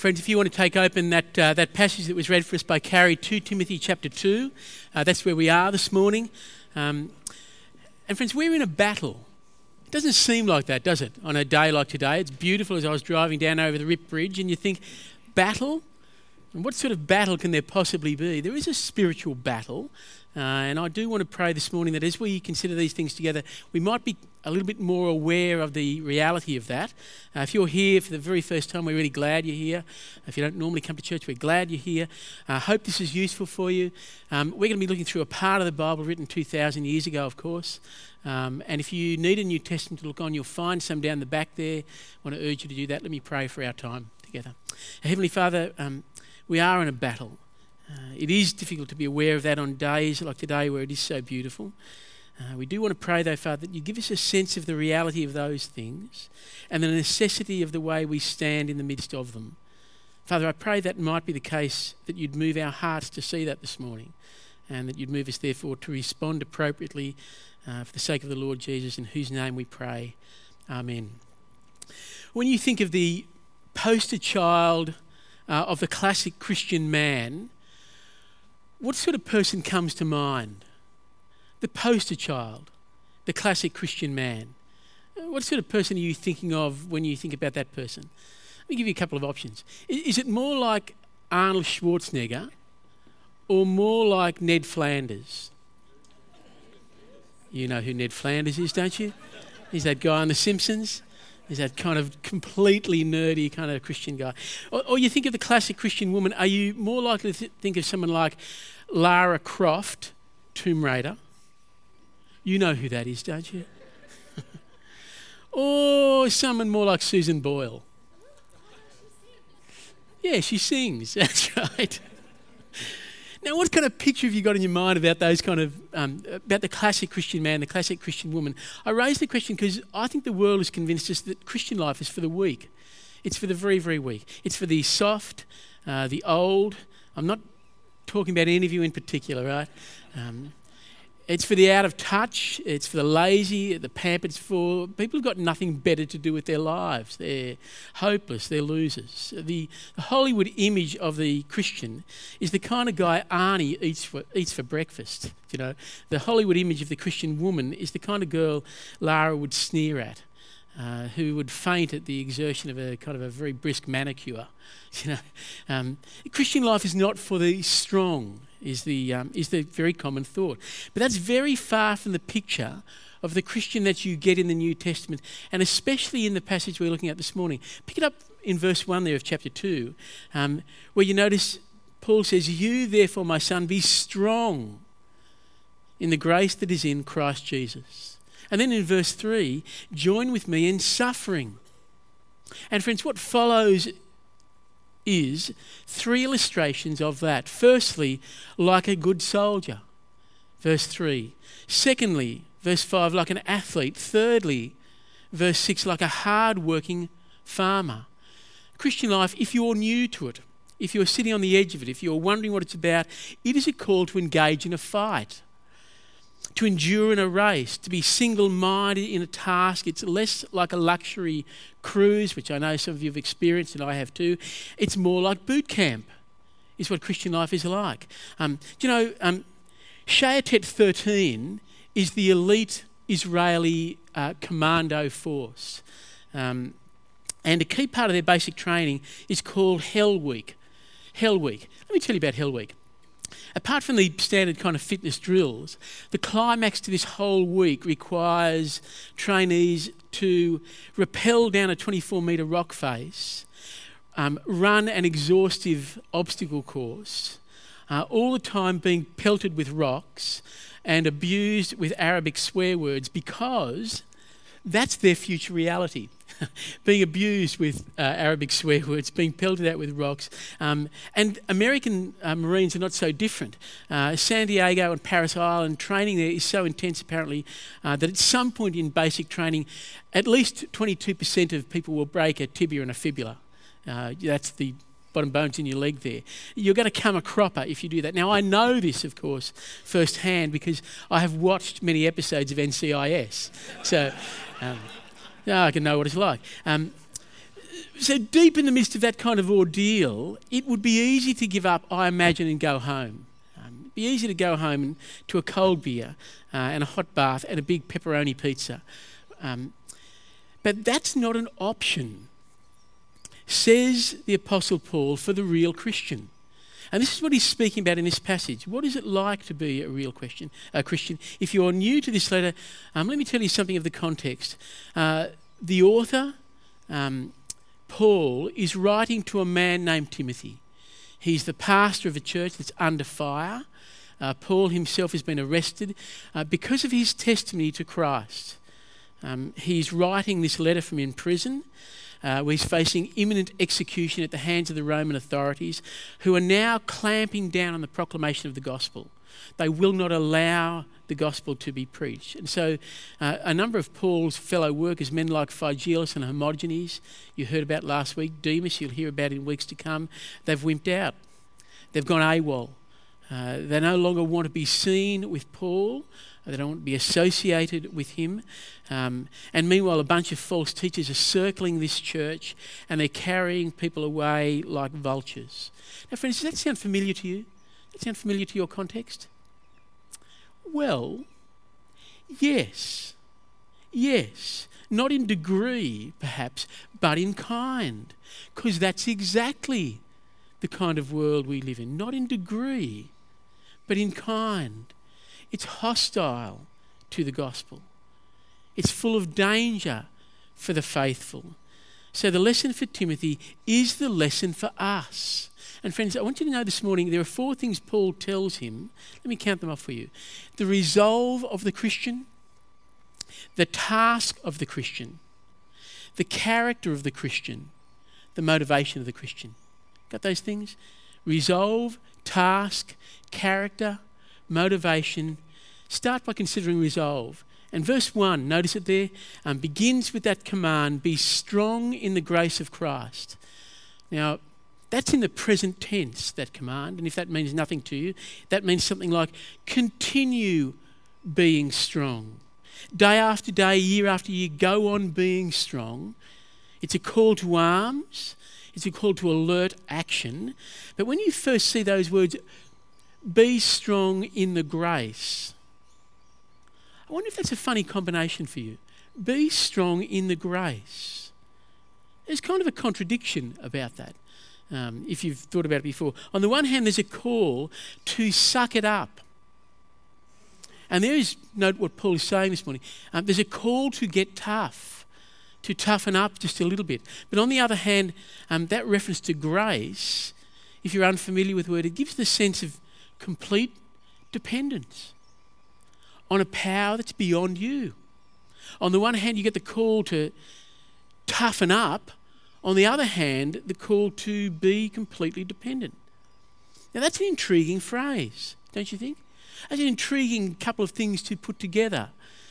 Friends, if you want to take open that passage that was read for us by Carrie, 2 Timothy chapter 2, that's where we are this morning. And friends, we're in a battle. It doesn't seem like that, does it, on a day like today? It's beautiful as I was driving down over the Rip Bridge and you think, battle? And what sort of battle can there possibly be? There is a spiritual battle. And I do want to pray this morning that as we consider these things together, we might be a little bit more aware of the reality of that. If you're here for the very first time, we're really glad you're here. If you don't normally come to church, we're glad you're here. I hope this is useful for you. We're going to be looking through a part of the Bible written 2,000 years ago, of course. And if you need a New Testament to look on, you'll find some down the back there. I want to urge you to do that. Let me pray for our time together. Heavenly Father, we are in a battle. It is difficult to be aware of that on days like today where it is so beautiful. We do want to pray, though, Father, that you give us a sense of the reality of those things and the necessity of the way we stand in the midst of them. Father, I pray that might be the case, that you'd move our hearts to see that this morning and that you'd move us, therefore, to respond appropriately for the sake of the Lord Jesus, in whose name we pray. Amen. When you think of the poster child of the classic Christian man, what sort of person comes to mind? The poster child, the classic Christian man. What sort of person are you thinking of when you think about that person? Let me give you a couple of options. Is it more like Arnold Schwarzenegger or more like Ned Flanders? You know who Ned Flanders is, don't you? He's that guy on The Simpsons. He's that kind of completely nerdy kind of Christian guy. Or you think of the classic Christian woman, are you more likely to think of someone like Lara Croft, Tomb Raider? You know who that is, don't you? Or someone more like Susan Boyle? Yeah, she sings, that's right. Now, what kind of picture have you got in your mind about those kind of, about the classic Christian man, the classic Christian woman? I raise the question because I think the world has convinced us that Christian life is for the weak. It's for the very, very weak. It's for the soft, the old. I'm not talking about any of you in particular, right? It's for the out of touch. It's for the lazy, the pampered. It's for people who've got nothing better to do with their lives. They're hopeless. They're losers. The Hollywood image of the Christian is the kind of guy Arnie eats for breakfast. You know, the Hollywood image of the Christian woman is the kind of girl Lara would sneer at, who would faint at the exertion of a kind of a very brisk manicure. You know, Christian life is not for the strong. Is the very common thought. But that's very far from the picture of the Christian that you get in the New Testament, and especially in the passage we're looking at this morning. Pick it up in verse 1 there of chapter 2, where you notice Paul says, "You therefore, my son, be strong in the grace that is in Christ Jesus." And then in verse 3, "Join with me in suffering." And friends, what follows is three illustrations of that. Firstly, like a good soldier, verse 3. Secondly, verse 5, like an athlete. Thirdly, verse 6, like a hard-working farmer. Christian life, if you're new to it, if you're sitting on the edge of it, if you're wondering what it's about, it is a call to engage in a fight, to endure in a race, to be single-minded in a task. It's less like a luxury cruise, which I know some of you have experienced and I have too. It's more like boot camp, is what Christian life is like. Shayatet 13 is the elite Israeli commando force. And a key part of their basic training is called Hell Week. Hell Week. Let me tell you about Hell Week. Apart from the standard kind of fitness drills, the climax to this whole week requires trainees to rappel down a 24-metre rock face, run an exhaustive obstacle course, all the time being pelted with rocks and abused with Arabic swear words, because that's their future reality. Being abused with Arabic swear words, being pelted out with rocks. And American Marines are not so different. San Diego and Paris Island, training there is so intense apparently that at some point in basic training, at least 22% of people will break a tibia and a fibula. That's the bottom bones in your leg there. You're going to come a cropper if you do that. Now, I know this, of course, firsthand because I have watched many episodes of NCIS. So I can know what it's like. So deep in the midst of that kind of ordeal, it would be easy to give up, I imagine, and go home. It'd be easy to go home and to a cold beer and a hot bath and a big pepperoni pizza. But that's not an option, says the Apostle Paul, for the real Christian. And this is what he's speaking about in this passage. What is it like to be a real Christian? If you're new to this letter, let me tell you something of the context. The author, Paul, is writing to a man named Timothy. He's the pastor of a church that's under fire. Paul himself has been arrested because of his testimony to Christ. He's writing this letter from in prison, where he's facing imminent execution at the hands of the Roman authorities, who are now clamping down on the proclamation of the gospel. They will not allow the gospel to be preached. And so a number of Paul's fellow workers, men like Phygelus and Hermogenes, you heard about last week, Demas, you'll hear about in weeks to come, they've wimped out. They've gone AWOL. They no longer want to be seen with Paul. They don't want to be associated with him. And meanwhile, a bunch of false teachers are circling this church and they're carrying people away like vultures. Now, friends, does that sound familiar to you? Does that sound familiar to your context? Well, yes. Yes. Not in degree, perhaps, but in kind. Because that's exactly the kind of world we live in. Not in degree, but in kind. It's hostile to the gospel. It's full of danger for the faithful. So the lesson for Timothy is the lesson for us. And friends, I want you to know this morning there are 4 things Paul tells him. Let me count them off for you. The resolve of the Christian, the task of the Christian, the character of the Christian, the motivation of the Christian. Got those things? Resolve, task, character, motivation. Start by considering resolve. And verse 1, notice it there, begins with that command, be strong in the grace of Christ. Now, that's in the present tense, that command, and if that means nothing to you, that means something like continue being strong. Day after day, year after year, go on being strong. It's a call to arms. It's a call to alert action. But when you first see those words, be strong in the grace, I wonder if that's a funny combination for you. Be strong in the grace. There's kind of a contradiction about that, if you've thought about it before. On the one hand, there's a call to suck it up. And note what Paul is saying this morning. There's a call to get tough, to toughen up just a little bit. But on the other hand, that reference to grace, if you're unfamiliar with the word, it gives the sense of complete dependence on a power that's beyond you. On the one hand, you get the call to toughen up. On the other hand, the call to be completely dependent. Now, that's an intriguing phrase, don't you think? That's an intriguing couple of things to put together.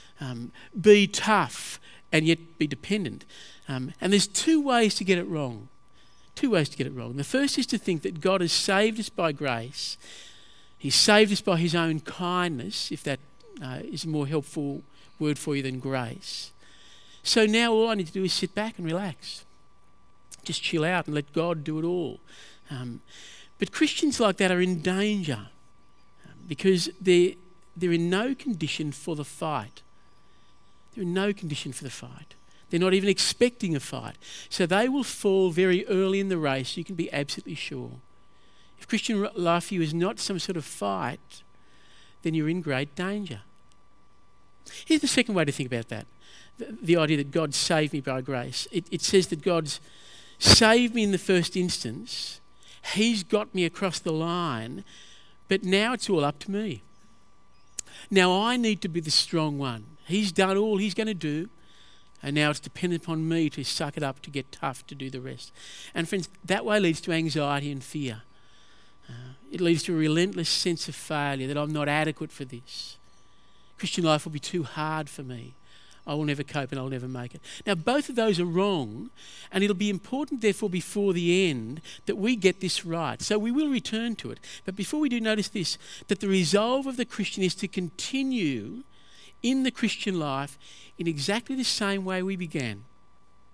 Be tough and yet be dependent. And there's 2 ways to get it wrong. 2 ways to get it wrong. The first is to think that God has saved us by grace. He's saved us by his own kindness, if that is a more helpful word for you than grace. So now all I need to do is sit back and relax. Just chill out and let God do it all. But Christians like that are in danger because they're in no condition for the fight. They're in no condition for the fight. They're not even expecting a fight. So they will fall very early in the race, you can be absolutely sure. If Christian life for you is not some sort of fight, then you're in great danger. Here's the second way to think about that. The idea that God saved me by grace. It says that God's saved me in the first instance. He's got me across the line, but now it's all up to me. Now I need to be the strong one. He's done all he's going to do, and now it's dependent upon me to suck it up, to get tough, to do the rest. And friends, that way leads to anxiety and fear. It leads to a relentless sense of failure, that I'm not adequate for this. Christian life will be too hard for me. I will never cope and I'll never make it. Now, both of those are wrong, and it'll be important, therefore, before the end that we get this right. So we will return to it. But before we do, notice this, that the resolve of the Christian is to continue in the Christian life in exactly the same way we began.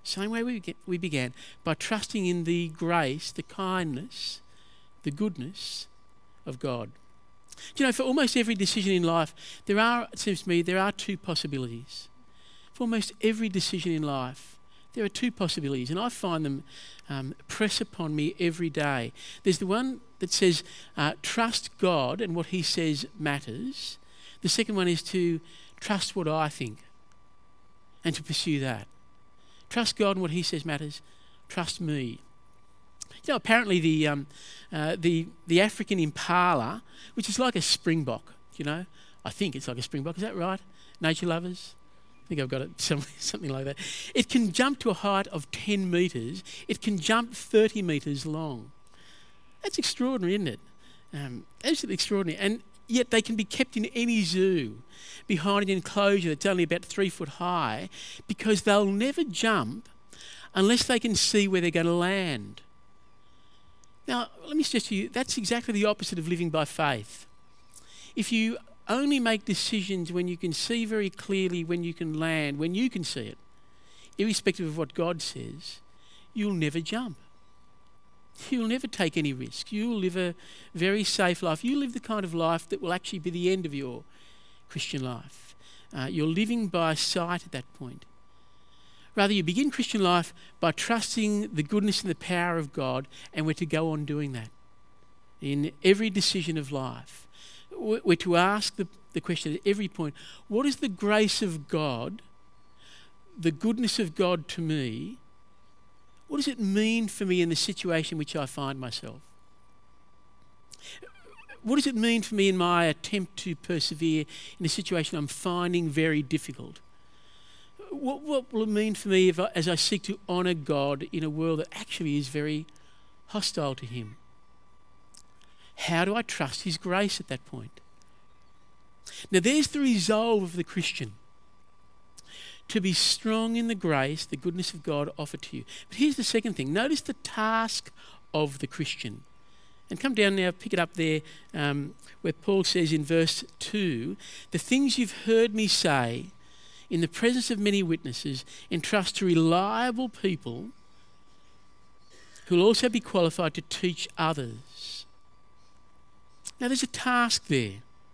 Same way we began, by trusting in the grace, the kindness, the goodness of God. Do you know, for almost every decision in life, it seems to me, there are two possibilities. For almost every decision in life, there are two possibilities, and I find them press upon me every day. There's the one that says, trust God and what he says matters. The second one is to trust what I think and to pursue that. Trust God and what he says matters. Trust me. You know, apparently the African impala, which is like a springbok, you know. I think it's like a springbok. Is that right? Nature lovers? I think I've got it something like that. It can jump to a height of 10 metres. It can jump 30 metres long. That's extraordinary, isn't it? Absolutely extraordinary. And yet they can be kept in any zoo behind an enclosure that's only about 3 foot high, because they'll never jump unless they can see where they're going to land. Now, let me suggest to you, that's exactly the opposite of living by faith. If you only make decisions when you can see very clearly when you can land, when you can see it, irrespective of what God says, you'll never jump. You'll never take any risk. You'll live a very safe life. You live the kind of life that will actually be the end of your Christian life. You're living by sight at that point. Rather, you begin Christian life by trusting the goodness and the power of God, and we're to go on doing that in every decision of life. We're to ask the question at every point, what is the grace of God, the goodness of God to me? What does it mean for me in the situation in which I find myself? What does it mean for me in my attempt to persevere in a situation I'm finding very difficult? What will it mean for me as I seek to honour God in a world that actually is very hostile to him? How do I trust his grace at that point? Now there's the resolve of the Christian, to be strong in the grace, the goodness of God offered to you. But here's the second thing. Notice the task of the Christian. And come down now, pick it up there, where Paul says in verse 2, the things you've heard me say in the presence of many witnesses, entrust to reliable people who will also be qualified to teach others. Now there's a task there.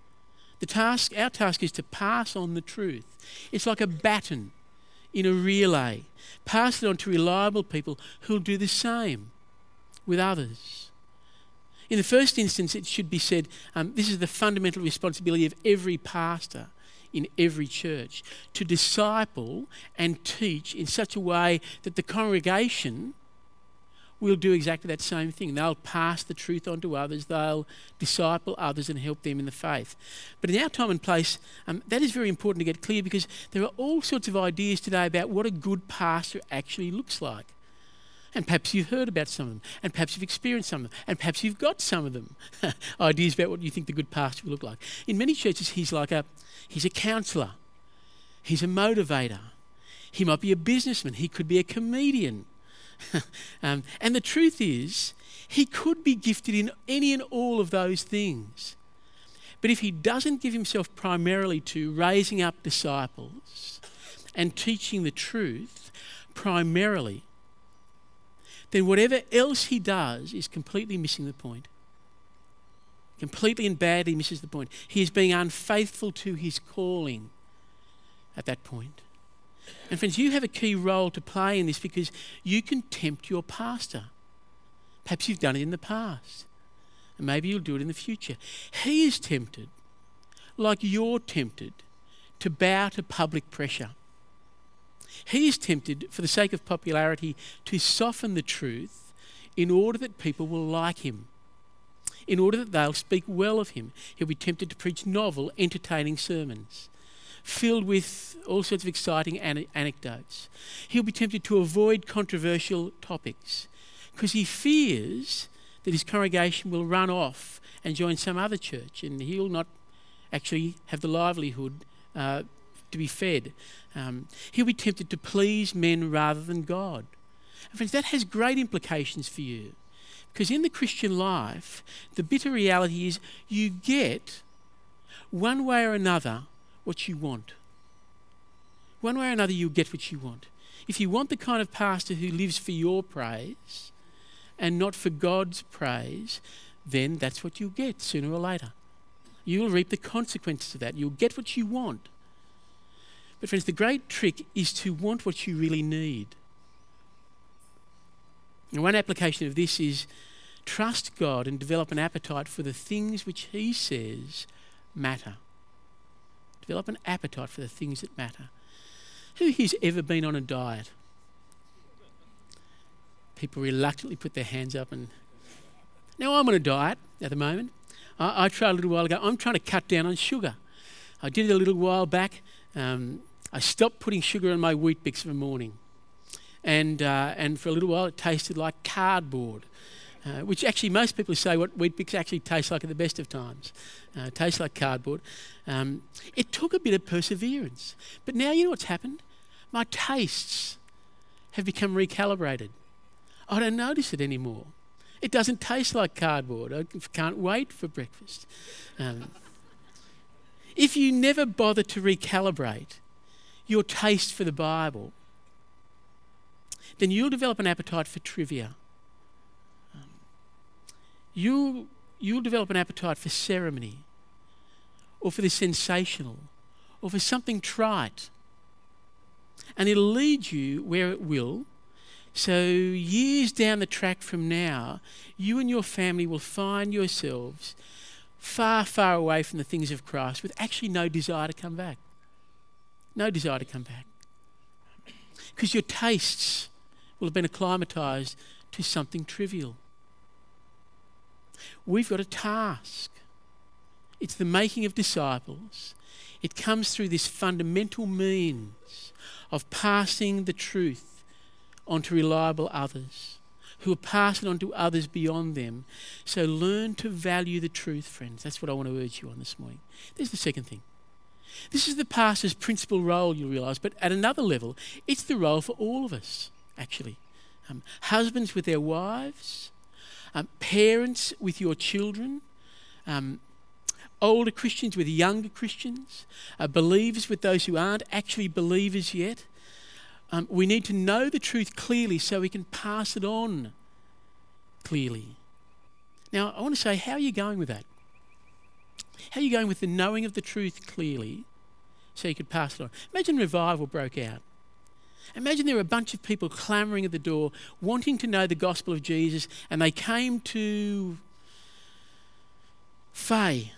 Our task is to pass on the truth. It's like a baton in a relay. Pass it on to reliable people who'll do the same with others. In the first instance, it should be said, this is the fundamental responsibility of every pastor in every church, to disciple and teach in such a way that the congregation will do exactly that same thing. They'll pass the truth on to others, they'll disciple others and help them in the faith. But in our time and place, that is very important to get clear, because there are all sorts of ideas today about what a good pastor actually looks like. And perhaps you've heard about some of them, and perhaps you've experienced some of them, and perhaps you've got some of them. Ideas about what you think the good pastor will look like. In many churches, he's a counsellor. He's a motivator. He might be a businessman. He could be a comedian. And the truth is, he could be gifted in any and all of those things. But if he doesn't give himself primarily to raising up disciples and teaching the truth primarily, then whatever else he does is completely missing the point. Completely and badly misses the point. He is being unfaithful to his calling at that point. And friends, you have a key role to play in this, because you can tempt your pastor. Perhaps you've done it in the past, and maybe you'll do it in the future. He is tempted, like you're tempted, to bow to public pressure. He is tempted, for the sake of popularity, to soften the truth in order that people will like him, in order that they'll speak well of him. He'll be tempted to preach novel, entertaining sermons, filled with all sorts of exciting anecdotes. He'll be tempted to avoid controversial topics, because he fears that his congregation will run off and join some other church, and he'll not actually have the livelihood to be fed. He'll be tempted to please men rather than God. And friends, that has great implications for you, because in the Christian life, the bitter reality is you get, one way or another, what you want. One way or another, you'll get what you want. if you want the kind of pastor who lives for your praise and not for God's praise, then that's what you'll get sooner or later. You'll reap the consequences of that. You'll get what you want. But friends, the great trick is to want what you really need. And one application of this is trust God and develop an appetite for the things which He says matter. Develop an appetite for the things that matter. Who here's ever been on a diet? People reluctantly put their hands up. And now I'm on a diet at the moment. I tried a little while ago. I'm trying to cut down on sugar. I did it a little while back. I stopped putting sugar in my Weet Bix for the morning. And for a little while it tasted like cardboard, which actually most people say what Weet Bix actually tastes like at the best of times. It tastes like cardboard. It took a bit of perseverance. But now you know what's happened? My tastes have become recalibrated. I don't notice it anymore. It doesn't taste like cardboard. I can't wait for breakfast. If you never bother to recalibrate your taste for the Bible, then you'll develop an appetite for trivia. You'll develop an appetite for ceremony, or for the sensational, or for something trite. And it'll lead you where it will. So years down the track from now, you and your family will find yourselves far, far away from the things of Christ with actually no desire to come back. No desire to come back. Because your tastes will have been acclimatised to something trivial. We've got a task. It's the making of disciples. It comes through this fundamental means of passing the truth onto reliable others who will pass it on to others beyond them. So learn to value the truth, friends. That's what I want to urge you on this morning. There's the second thing. This is the pastor's principal role, you'll realise, but at another level, it's the role for all of us, actually. Husbands with their wives, parents with your children, older Christians with younger Christians, believers with those who aren't actually believers yet. We need to know the truth clearly so we can pass it on clearly. Now, I want to say, how are you going with that? How are you going with the knowing of the truth clearly so you could pass it on? Imagine revival broke out. Imagine there were a bunch of people clamouring at the door, wanting to know the gospel of Jesus, and they came to Faye.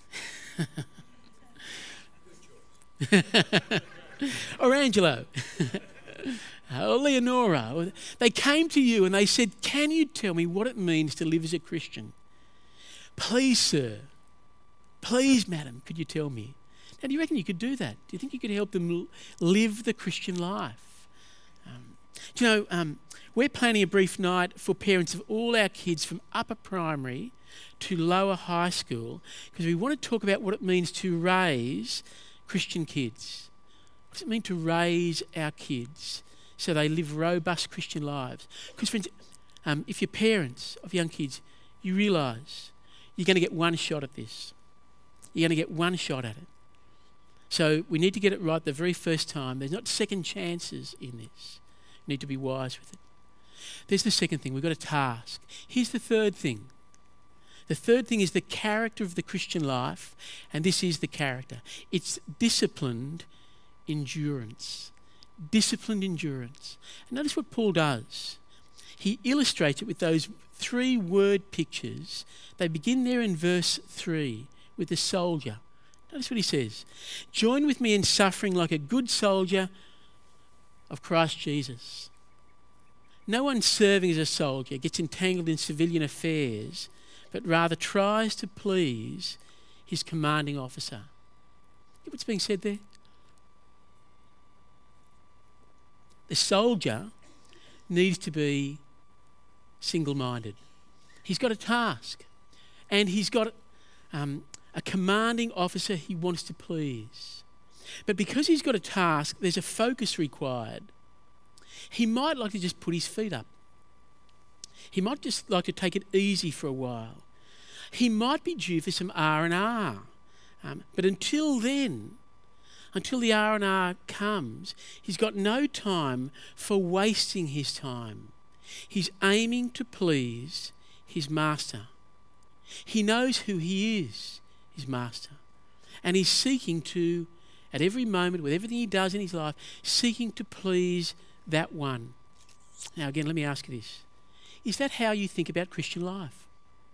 Or Angelo. Or Leonora. They came to you and they said, "Can you tell me what it means to live as a Christian? Please, sir. Please, madam, could you tell me?" Now, do you reckon you could do that? Do you think you could help them live the Christian life? Do you know, we're planning a brief night for parents of all our kids from upper primary to lower high school because we want to talk about what it means to raise Christian kids. What does it mean to raise our kids so they live robust Christian lives? Because, friends, if you're parents of young kids, you realise you're going to get one shot at this. You're going to get one shot at it. So we need to get it right the very first time. There's not second chances in this. We need to be wise with it. There's the second thing. We've got a task. Here's the third thing. The third thing is the character of the Christian life, and this is the character. It's disciplined endurance. Disciplined endurance. And notice what Paul does. He illustrates it with those 3 word pictures. They begin there in verse 3 with the soldier. Notice what he says. "Join with me in suffering like a good soldier of Christ Jesus." No one serving as a soldier gets entangled in civilian affairs, but rather tries to please his commanding officer. Get what's being said there? The soldier needs to be single-minded. He's got a task, and he's got a commanding officer he wants to please. But because he's got a task, there's a focus required. He might like to just put his feet up. He might just like to take it easy for a while. He might be due for some R&R. But until then, until the R&R comes, he's got no time for wasting his time. He's aiming to please his master. He knows who he is, his master. And he's seeking to, at every moment, with everything he does in his life, seeking to please that one. Now again, let me ask you this. Is that how you think about Christian life?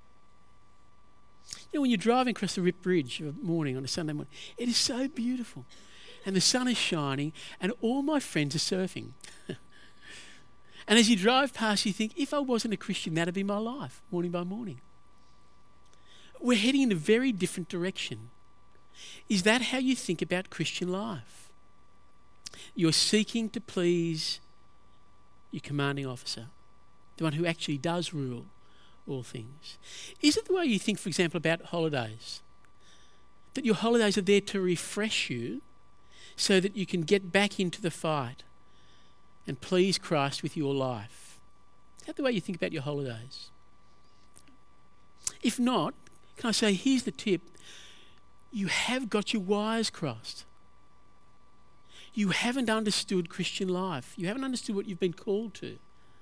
You know, when you're driving across the Rip Bridge of a morning on a Sunday morning, it is so beautiful. And the sun is shining and all my friends are surfing. And as you drive past, you think, if I wasn't a Christian, that'd be my life, morning by morning. We're heading in a very different direction. Is that how you think about Christian life? You're seeking to please your commanding officer, the one who actually does rule all things. Is it the way you think, for example, about holidays? That your holidays are there to refresh you so that you can get back into the fight and please Christ with your life? Is that the way you think about your holidays? If not, can I say, here's the tip. You have got your wires crossed. You haven't understood Christian life. You haven't understood what you've been called to.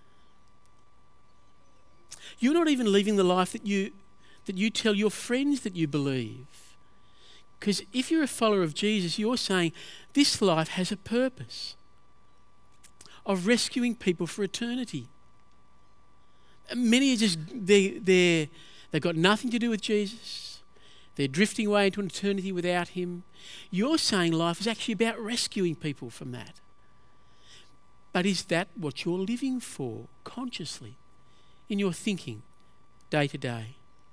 You're not even living the life that you tell your friends that you believe. Because if you're a follower of Jesus, you're saying this life has a purpose of rescuing people for eternity. Many are just, they've got nothing to do with Jesus. They're drifting away into an eternity without him. You're saying life is actually about rescuing people from that. But is that what you're living for consciously in your thinking day to day?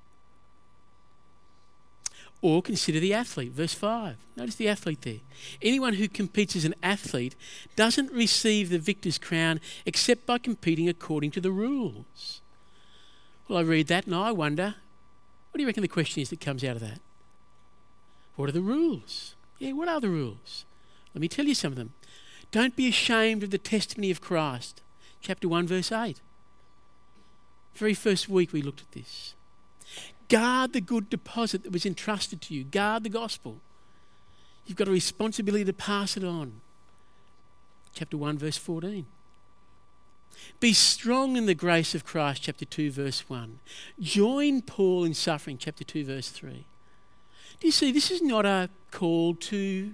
Or consider the athlete, verse 5. Notice the athlete there. Anyone who competes as an athlete doesn't receive the victor's crown except by competing according to the rules. Well, I read that and I wonder, what do you reckon the question is that comes out of that? What are the rules? Yeah, what are the rules? Let me tell you some of them. Don't be ashamed of the testimony of Christ. Chapter 1, verse 8. Very first week we looked at this. Guard the good deposit that was entrusted to you. Guard the gospel. You've got a responsibility to pass it on. Chapter 1, verse 14. Be strong in the grace of Christ, chapter 2, verse 1. Join Paul in suffering, chapter 2, verse 3. Do you see, this is not a call to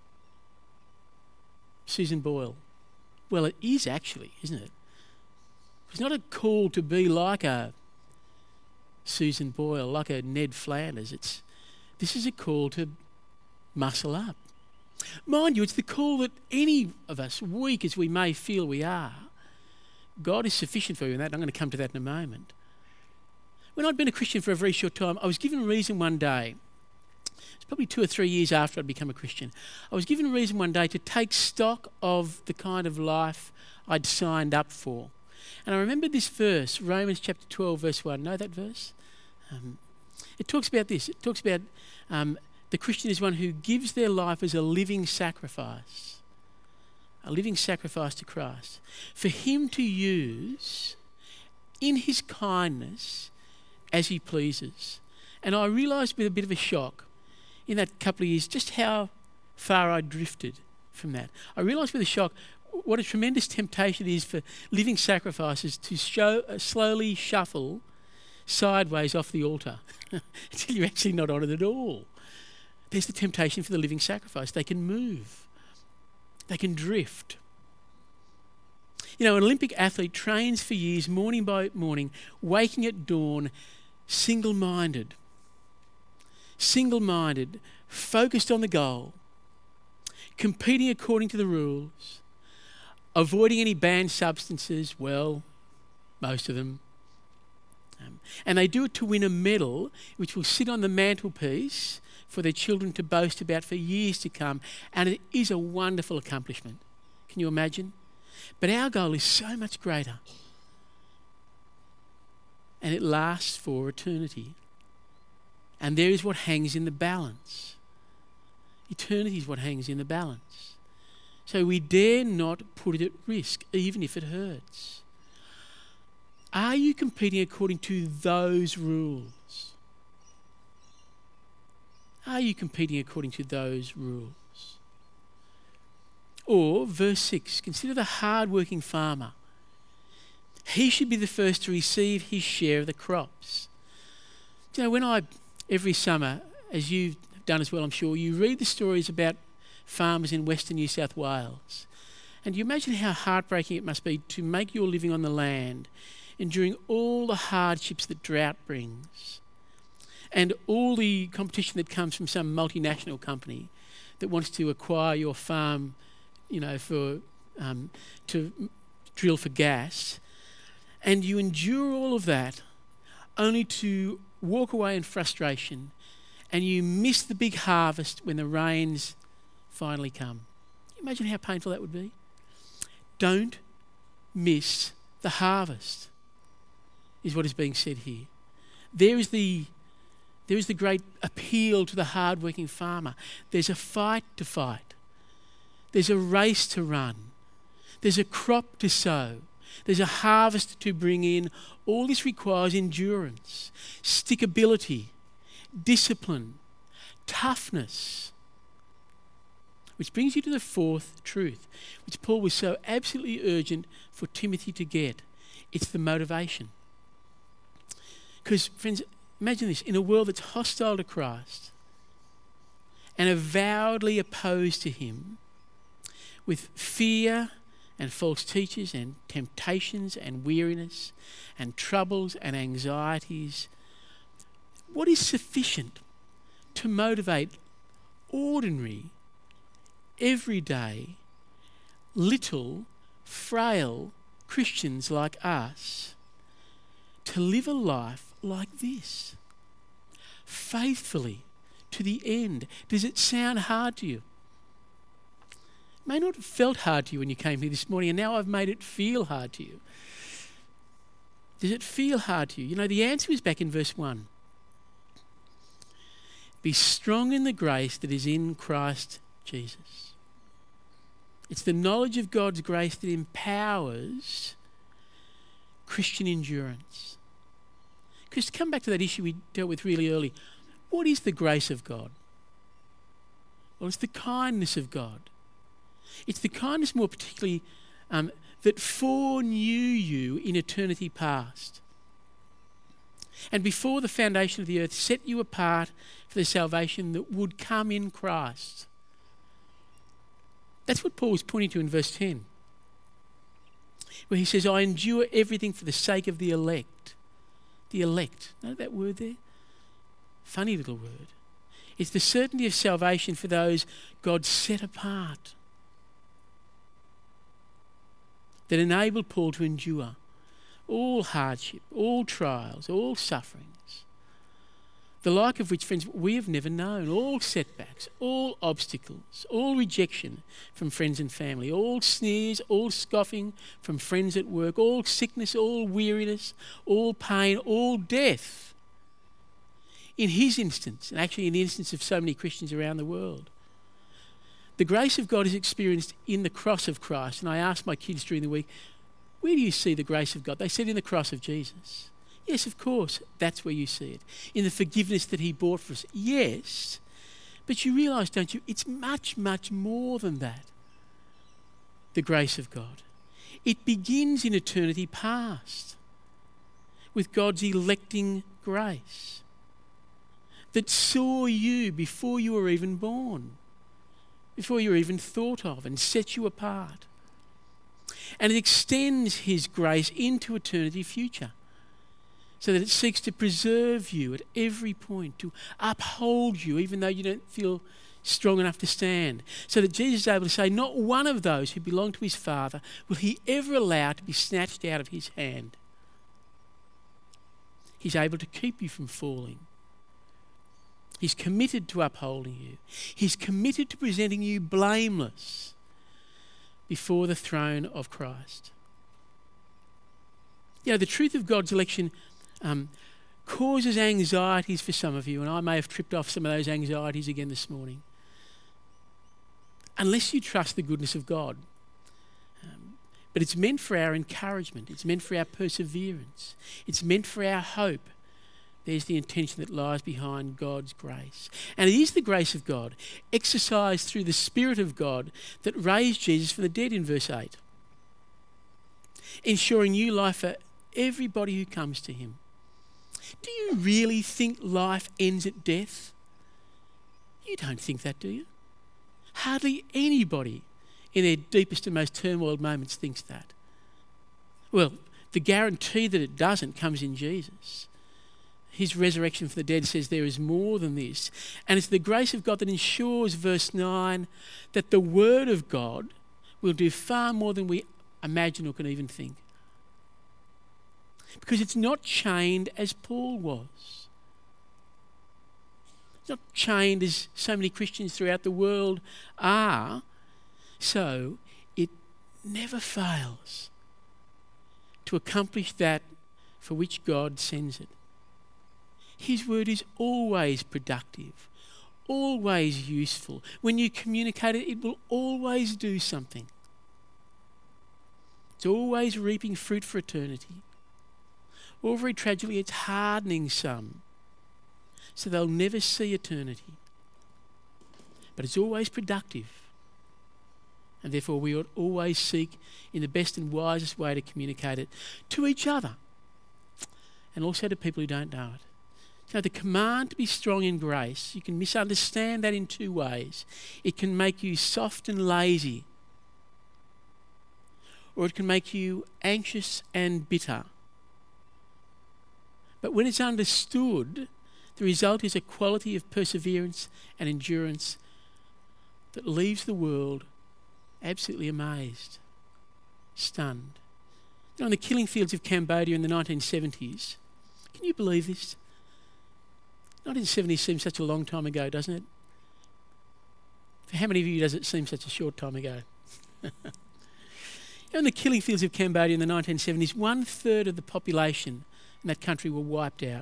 Susan Boyle. Well, it is actually, isn't it? It's not a call to be like a Susan Boyle, like a Ned Flanders. This is a call to muscle up. Mind you, it's the call that any of us, weak as we may feel we are, God is sufficient for you in that. I'm going to come to that in a moment. When I'd been a Christian for a very short time, I was given a reason one day. It's probably 2 or 3 years after I'd become a Christian. I was given a reason one day to take stock of the kind of life I'd signed up for. And I remembered this verse, Romans chapter 12, verse 1. Know that verse? It talks about this. It talks about the Christian is one who gives their life as a living sacrifice to Christ, for him to use in his kindness as he pleases. And I realised with a bit of a shock in that couple of years just how far I drifted from that. I realised with a shock what a tremendous temptation it is for living sacrifices to slowly shuffle sideways off the altar until you're actually not on it at all. There's the temptation for the living sacrifice. They can move. They can drift. You know, an Olympic athlete trains for years, morning by morning, waking at dawn, single-minded, focused on the goal, competing according to the rules, avoiding any banned substances, well, most of them. And they do it to win a medal which will sit on the mantelpiece for their children to boast about for years to come. And it is a wonderful accomplishment. Can you imagine? But our goal is so much greater. And it lasts for eternity. And there is what hangs in the balance. Eternity is what hangs in the balance. So we dare not put it at risk, even if it hurts. Are you competing according to those rules? Are you competing according to those rules? Or, verse 6, consider the hard-working farmer. He should be the first to receive his share of the crops. You know, when every summer, as you've done as well, I'm sure, you read the stories about farmers in Western New South Wales. And you imagine how heartbreaking it must be to make your living on the land, enduring all the hardships that drought brings, and all the competition that comes from some multinational company that wants to acquire your farm, you know, to drill for gas. And you endure all of that only to walk away in frustration, and you miss the big harvest when the rains finally come. Can you imagine how painful that would be? Don't miss the harvest, is what is being said here. There is the great appeal to the hard-working farmer. There's a fight to fight. There's a race to run. There's a crop to sow. There's a harvest to bring in. All this requires endurance, stickability, discipline, toughness. Which brings you to the fourth truth, which Paul was so absolutely urgent for Timothy to get. It's the motivation. Because, friends, imagine this. In a world that's hostile to Christ and avowedly opposed to him, with fear and false teachers and temptations and weariness and troubles and anxieties, what is sufficient to motivate ordinary, everyday, little, frail Christians like us to live a life like this, faithfully to the end? Does it sound hard to you? It may not have felt hard to you when you came here this morning, and now I've made it feel hard to you. Does it feel hard to you? You know, the answer is back in verse 1. Be strong in the grace that is in Christ Jesus. It's the knowledge of God's grace that empowers Christian endurance. Because to come back to that issue we dealt with really early, what is the grace of God? Well, it's the kindness of God. It's the kindness more particularly that foreknew you in eternity past, and before the foundation of the earth set you apart for the salvation that would come in Christ. That's what Paul was pointing to in verse 10, where he says, I endure everything for the sake of the elect. The elect. Know that word there? Funny little word. It's the certainty of salvation for those God set apart that enabled Paul to endure all hardship, all trials, all sufferings, the like of which, friends, we have never known. All setbacks, all obstacles, all rejection from friends and family, all sneers, all scoffing from friends at work, all sickness, all weariness, all pain, all death. In his instance, and actually in the instance of so many Christians around the world, the grace of God is experienced in the cross of Christ. And I asked my kids during the week, where do you see the grace of God? They said in the cross of Jesus. Yes, of course, that's where you see it. In the forgiveness that he bought for us. Yes, but you realise, don't you, it's much, much more than that. The grace of God. It begins in eternity past with God's electing grace that saw you before you were even born, before you were even thought of, and set you apart. And it extends his grace into eternity future, so that it seeks to preserve you at every point, to uphold you even though you don't feel strong enough to stand. So that Jesus is able to say, not one of those who belong to his Father will he ever allow to be snatched out of his hand. He's able to keep you from falling. He's committed to upholding you. He's committed to presenting you blameless before the throne of Christ. You know, the truth of God's election causes anxieties for some of you, and I may have tripped off some of those anxieties again this morning. Unless you trust the goodness of God. But it's meant for our encouragement. It's meant for our perseverance. It's meant for our hope, there's the intention that lies behind God's grace. And it is the grace of God, exercised through the Spirit of God, that raised Jesus from the dead in verse 8, ensuring new life for everybody who comes to him. Do you really think life ends at death? You don't think that, do you? Hardly anybody in their deepest and most turmoiled moments thinks that. Well, the guarantee that it doesn't comes in Jesus. His resurrection from the dead says there is more than this. And it's the grace of God that ensures, verse 9, that the word of God will do far more than we imagine or can even think. Because it's not chained as Paul was. It's not chained as so many Christians throughout the world are. So it never fails to accomplish that for which God sends it. His word is always productive, always useful. When you communicate it, it will always do something. It's always reaping fruit for eternity. Or very tragically, it's hardening some, so they'll never see eternity. But it's always productive. And therefore we ought always seek in the best and wisest way to communicate it to each other and also to people who don't know it. So the command to be strong in grace, you can misunderstand that in two ways. It can make you soft and lazy, or it can make you anxious and bitter. But when it's understood, the result is a quality of perseverance and endurance that leaves the world absolutely amazed, stunned. You know, in the killing fields of Cambodia in the 1970s, can you believe this? 1970 seems such a long time ago, doesn't it? For how many of you does it seem such a short time ago? In the killing fields of Cambodia in the 1970s, 1/3 of the population in that country were wiped out.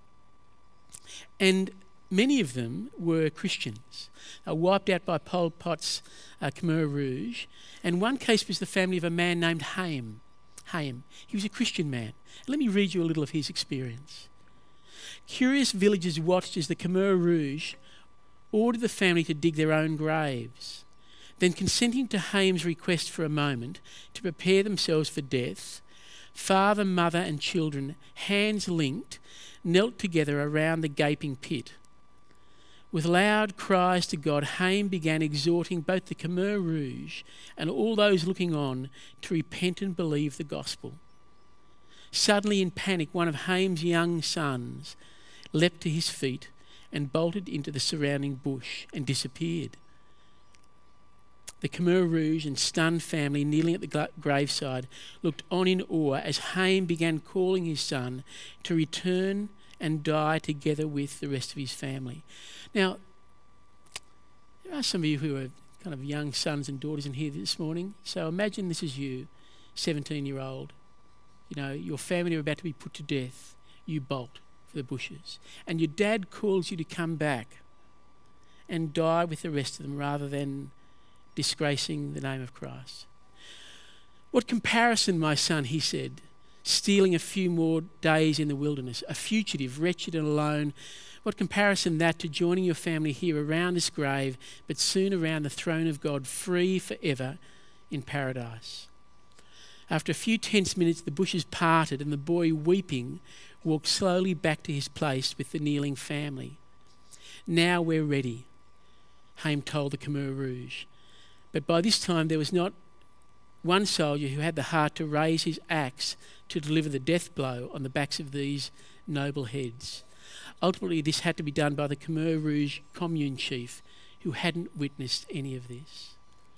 And many of them were Christians, wiped out by Pol Pot's Khmer Rouge. And one case was the family of a man named Haim. He was a Christian man. Let me read you a little of his experience. Curious villagers watched as the Khmer Rouge ordered the family to dig their own graves. Then, consenting to Haim's request for a moment to prepare themselves for death, father, mother and children, hands linked, knelt together around the gaping pit. With loud cries to God, Haim began exhorting both the Khmer Rouge and all those looking on to repent and believe the gospel. Suddenly, in panic, one of Haim's young sons leapt to his feet and bolted into the surrounding bush and disappeared. The Khmer Rouge and stunned family kneeling at the graveside looked on in awe as Haim began calling his son to return and die together with the rest of his family. Now, there are some of you who are kind of young sons and daughters in here this morning. So imagine this is you, 17-year-old. You know, your family are about to be put to death. You bolt for the bushes. And your dad calls you to come back and die with the rest of them rather than disgracing the name of Christ. What comparison, my son, he said, stealing a few more days in the wilderness, a fugitive, wretched and alone. What comparison that to joining your family here around this grave, but soon around the throne of God, free forever in paradise. After a few tense minutes, the bushes parted and the boy, weeping, walked slowly back to his place with the kneeling family. Now we're ready, Haim told the Khmer Rouge. But by this time there was not one soldier who had the heart to raise his axe to deliver the death blow on the backs of these noble heads. Ultimately, this had to be done by the Khmer Rouge commune chief, who hadn't witnessed any of this.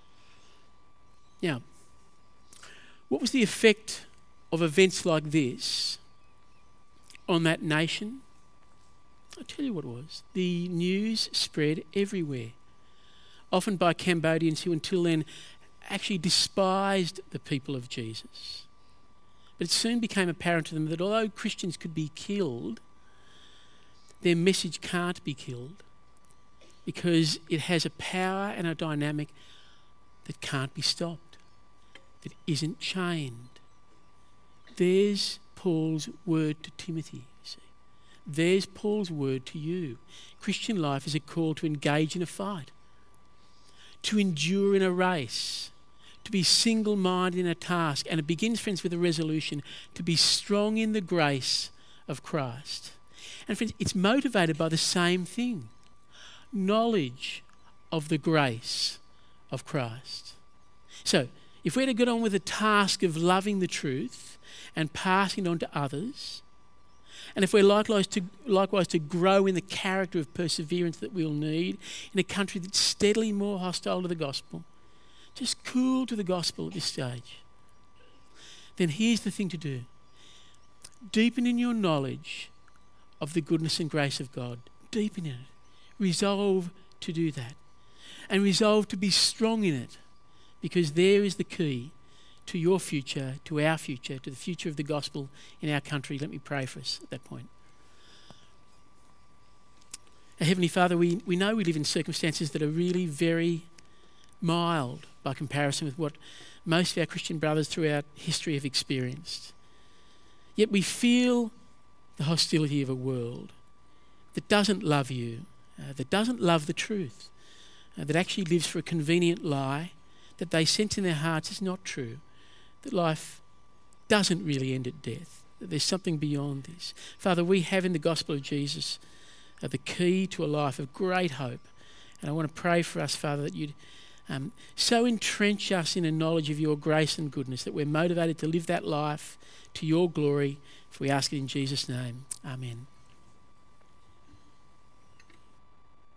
Now, what was the effect of events like this on that nation? I'll tell you what it was. The news spread everywhere, often by Cambodians who until then actually despised the people of Jesus. But it soon became apparent to them that although Christians could be killed, their message can't be killed because it has a power and a dynamic that can't be stopped, that isn't chained. There's Paul's word to Timothy, you see. there's Paul's word to you. Christian life is a call to engage in a fight, to endure in a race, to be single-minded in a task. And it begins, friends, with a resolution to be strong in the grace of Christ. And friends, it's motivated by the same thing, knowledge of the grace of Christ. So, if we're to get on with the task of loving the truth and passing it on to others, and if we're likewise to grow in the character of perseverance that we'll need in a country that's steadily more hostile to the gospel, just cool to the gospel at this stage, then here's the thing to do. Deepen in your knowledge of the goodness and grace of God. Deepen in it. Resolve to do that. And resolve to be strong in it, because there is the key to your future, to our future, to the future of the gospel in our country. Let me pray for us at that point. Our Heavenly Father, we know we live in circumstances that are really very mild by comparison with what most of our Christian brothers throughout history have experienced. Yet we feel the hostility of a world that doesn't love you, that doesn't love the truth, that actually lives for a convenient lie that they sense in their hearts is not true, that life doesn't really end at death, that there's something beyond this. Father, we have in the gospel of Jesus the key to a life of great hope. And I want to pray for us, Father, that you'd so entrench us in a knowledge of your grace and goodness that we're motivated to live that life to your glory. If we ask it in Jesus' name, amen.